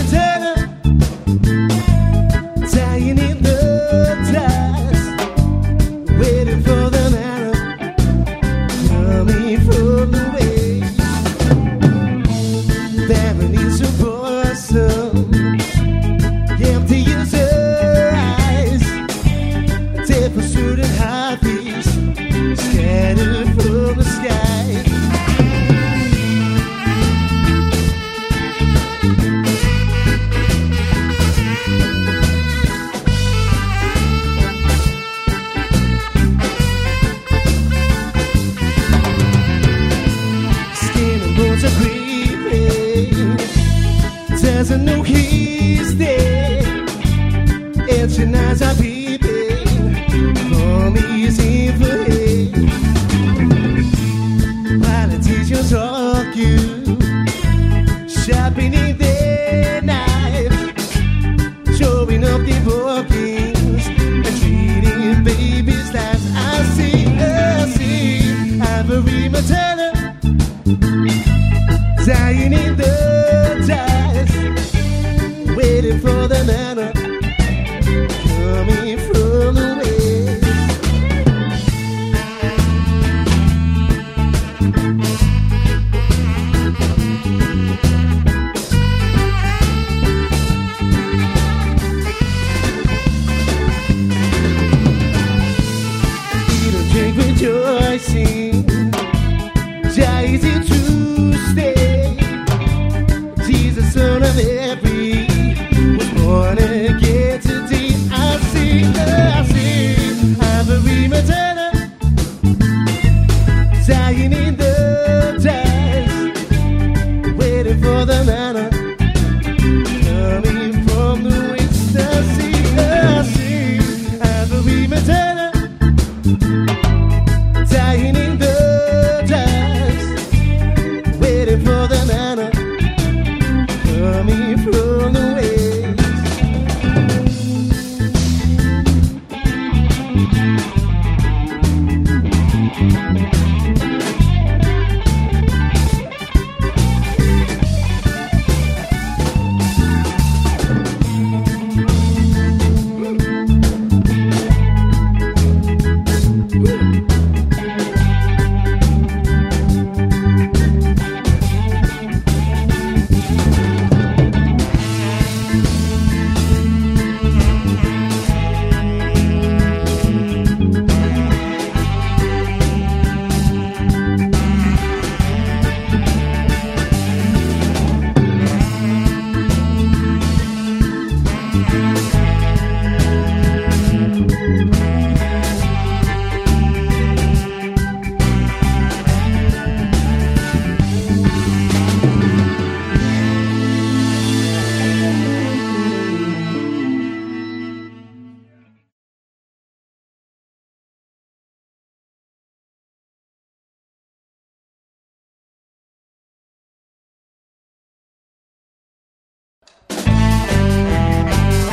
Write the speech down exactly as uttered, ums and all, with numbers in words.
turner, dying in the dust, waiting for the manna coming from the waves. Barren is a blossom, empty is her eyes, dead pursuit and harpies scattered from the sky. Skin and bones are creeping, doesn't know he's dead. Ancient eyes are peeping from his evil head. Politicians argue, sharpening their knives, showing up their bookings and treating babies' lives. I see, I see Ivory Matana dying in the dust, waiting for the manna coming from the west. Eat and drink rejoicing, Jai is here to stay. Jesus, son of every